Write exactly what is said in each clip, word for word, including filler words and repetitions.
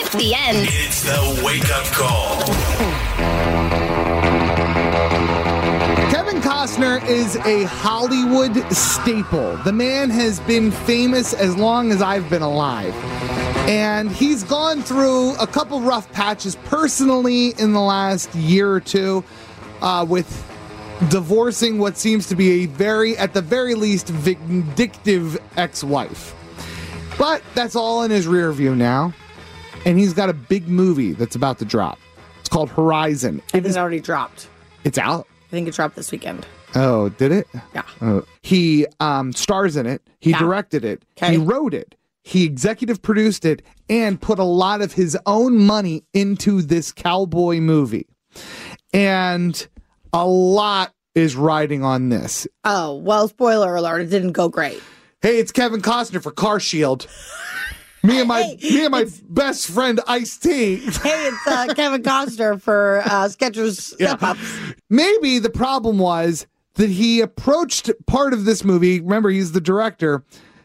The end. It's the wake-up call. Kevin Costner is a Hollywood staple. The man has been famous as long as I've been alive. And he's gone through a couple rough patches personally in the last year or two uh, with divorcing what seems to be a very, at the very least, vindictive ex-wife. But that's all in his rear view now. And he's got a big movie that's about to drop. It's called Horizon. I think it already dropped. It's out. I think it dropped this weekend. Oh, did it? Yeah. Oh. He um, stars in it. He Yeah. directed it. Okay. He wrote it. He executive produced it and put a lot of his own money into this cowboy movie. And a lot is riding on this. Oh, well, spoiler alert, it didn't go great. Hey, it's Kevin Costner for Car Shield. Me and my Hey, me and my best friend Ice-T. Hey, it's uh, Kevin Costner for uh, Skechers Yeah. Step-Ups. Maybe the problem was that he approached part of this movie, remember he's the director,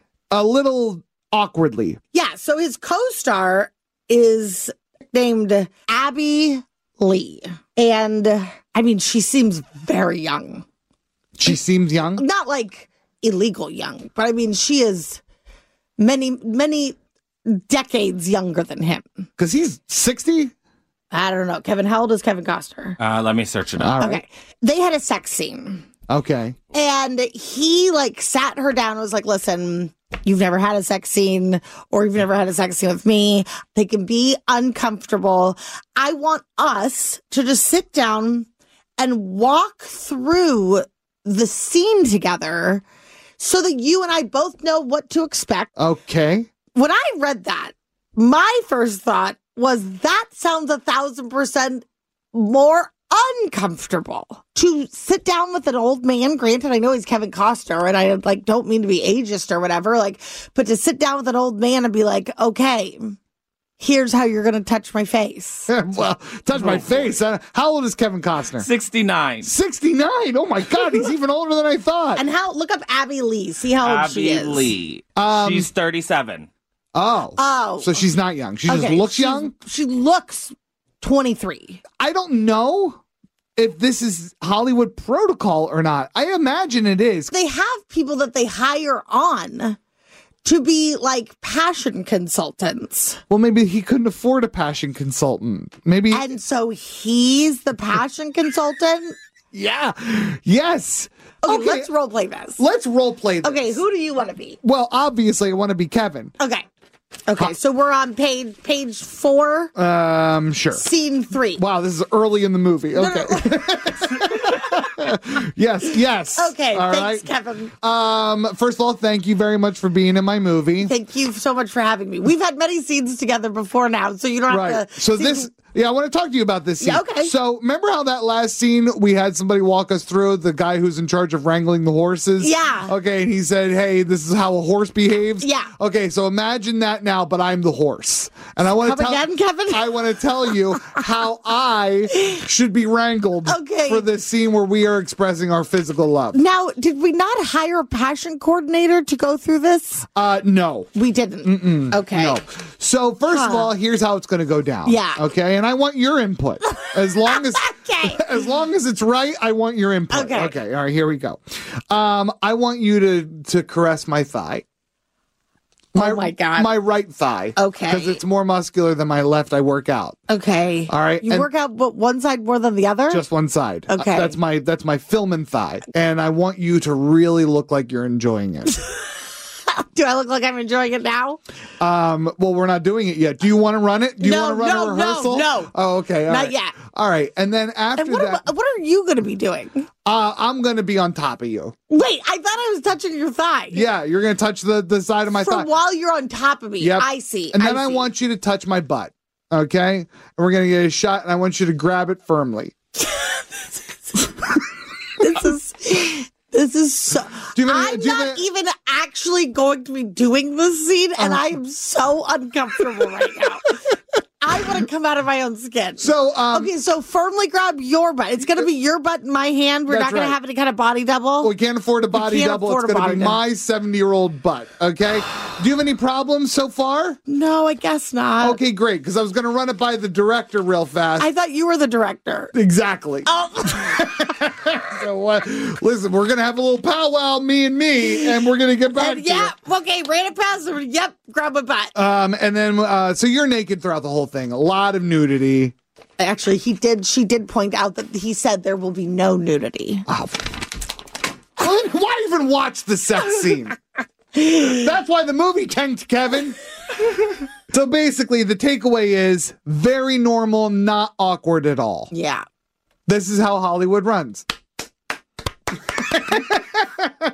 a little awkwardly. Yeah, so his co-star is named Abby Lee. And, I mean, she seems very young. She seems young. Not like illegal young, but I mean, she is many, many decades younger than him. Because he's sixty? I don't know. Kevin, how old is Kevin Costner? Uh, let me search it up. All right. Okay. They had a sex scene. Okay. And he like sat her down and was like, listen, you've never had a sex scene or you've never had a sex scene with me. They can be uncomfortable. I want us to just sit down and walk through the scene together so that you and I both know what to expect. Okay. When I read that, my first thought was that sounds a thousand percent more uncomfortable to sit down with an old man. Granted, I know he's Kevin Costner and I like don't mean to be ageist or whatever, like, but to sit down with an old man and be like, okay, here's how you're going to touch my face. Well, touch my face. Uh, how old is Kevin Costner? sixty-nine. sixty-nine. Oh my God, he's even older than I thought. And how, look up Abby Lee, see how old Abby she is. Lee. Um, She's thirty-seven. Oh. Oh. So she's not young. She just Okay, looks she's- young? She looks twenty-three. I don't know if this is Hollywood protocol or not. I imagine it is. They have people that they hire on to be like passion consultants. Well, maybe he couldn't afford a passion consultant. Maybe. And so he's the passion consultant. Yeah. Yes. Okay, Okay. let's role play this. Let's role play this. Okay, who do you want to be? Well, obviously, I want to be Kevin. Okay. Okay, so we're on page page four, Um, sure. scene three. Wow, this is early in the movie. No, Okay. no, yes, yes. Okay, All thanks, right. Kevin. Um, first of all, thank you very much for being in my movie. Thank you so much for having me. We've had many scenes together before now, so you don't have Right. to. So see- this, yeah, I want to talk to you about this scene. Yeah, okay. So remember how that last scene we had somebody walk us through, the guy who's in charge of wrangling the horses? Yeah. Okay, and he said, "Hey, this is how a horse behaves." Yeah. Okay, so imagine that now, but I'm the horse, and I want to Come tell again, Kevin? I want to tell you how I should be wrangled Okay. for this scene where we are expressing our physical love. Now, did we not hire a passion coordinator to go through this? Uh, no. We didn't. Mm-mm. Okay. No. So first of Huh. all, here's how it's going to go down. Yeah. Okay, and I want your input. As long as Okay. as long as it's right, I want your input. Okay. Okay. All right. Here we go. Um, I want you to to caress my thigh. Oh my God. My right thigh. Okay. Because it's more muscular than my left. I work out. Okay. All right, You and- work out what, one side more than the other? Just one side. Okay. Uh, that's my that's my filming thigh, and I want you to really look like you're enjoying it. Do I look like I'm enjoying it now? Um, well, we're not doing it yet. Do you want to run it? Do you No, want to run no, a no, rehearsal? no. Oh, okay. All Not right. yet. All right. And then after And what, that, am- what are you going to be doing? uh, I'm going to be on top of you. Wait, I thought I was touching your thigh. Yeah, you're going to touch the, the side of my For thigh. while you're on top of me. Yep. I see. And then I, see. want you to touch my butt. Okay? And we're going to get a shot, and I want you to grab it firmly. This is. This is so. Do you have any- I'm do you have not any- even actually going to be doing this scene, and Uh-huh. I am so uncomfortable right now. I I want to come out of my own skin. So, um, okay, so firmly grab your butt. It's going to be your butt in my hand. We're That's not going right. to have any kind of body double. we can't afford a body can't double. afford It's a going to body be double. my seventy-year-old butt, okay? Do you have any problems so far? No, I guess not. Okay, great, because I was going to run it by the director real fast. I thought you were the director. Exactly. Oh, So, uh, listen, we're going to have a little powwow, me and me, and we're going to get back and to yeah. it. Okay, ran it past him. Yep, grab my butt. Um, and then, uh, so you're naked throughout the whole thing. A lot of nudity. Actually, he did. She did point out that he said there will be no nudity. Oh. Why why even watch the sex scene? That's why the movie tanked, Kevin. So basically, the takeaway is very normal, not awkward at all. Yeah. This is how Hollywood runs.